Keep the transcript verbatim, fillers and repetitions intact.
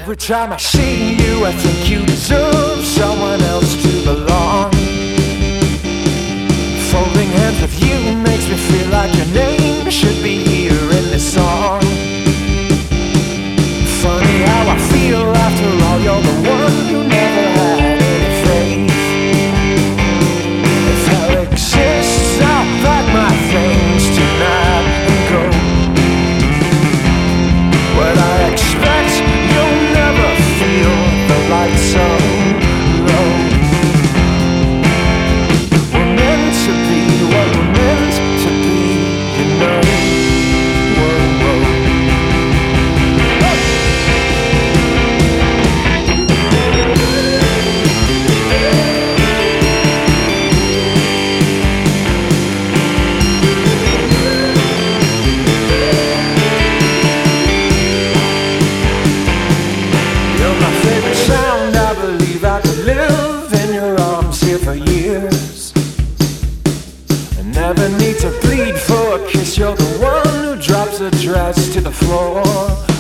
Every time I see you, I think you deserve someone else to belong. Folding hands with you makes me feel like your name should be here in this song. Funny how I feel after all, you're the one who never had any faith. If hell exists, I'll pack my things tonight and go. What I expect, you'll never feel the light so low. We're meant to be what we're meant to be, you know. Whoa, whoa. You're my favorite sound, I believe I could live in your arms here for years. I never need to plead for a kiss, you're the one who drops a dress to the floor.